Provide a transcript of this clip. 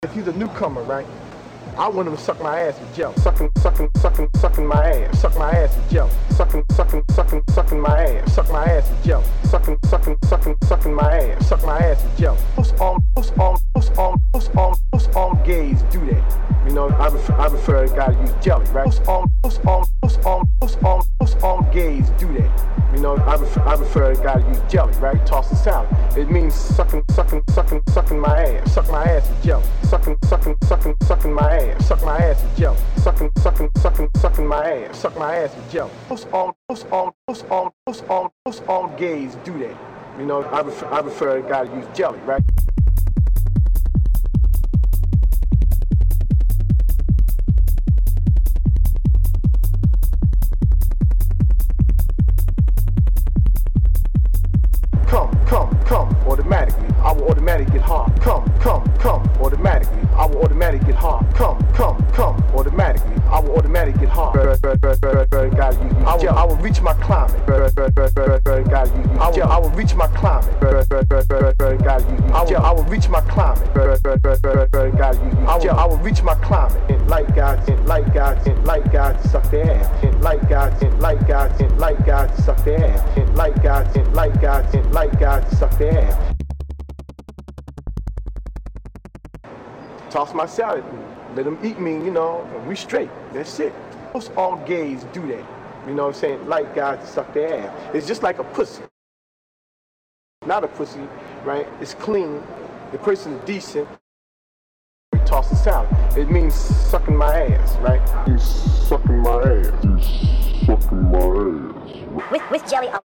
If he's a newcomer, right? I want him to suck my ass with Joe. Sucking my ass. Suck my ass with Joe. Sucking my ass. Suck my ass with Joe. Sucking my ass. Suck my ass with Joe. Most all gays do that. You know, I prefer a guy to use jelly, right? Most all gays do that. You know, I prefer a guy to use jelly, right? Toss the salad. It means sucking my ass. Suck my ass with Joe. Sucking my ass. Suck my ass with Joe. Sucking my ass. Suck my ass with Joe. Most all gays do that. You know, I prefer a guy to use jelly, right? Come, automatically, I will automatically get hard. Come, automatically, I will automatically get hard. Come, automatically, I will automatically get hard. I will reach my climate. I will reach my climate. I will reach my climate. I will reach my climate. And like God, suck their ass. And like God, suck their ass. And like God, suck their ass. Toss my salad, let them eat me, you know, and we straight. That's it. Most all gays do that. You know what I'm saying? Like God, suck their ass. It's just like a pussy. Not a pussy, right? It's clean. The person is decent. Toss the salad. It means sucking my ass, right? He's sucking my ass. He's sucking my ass. With jelly.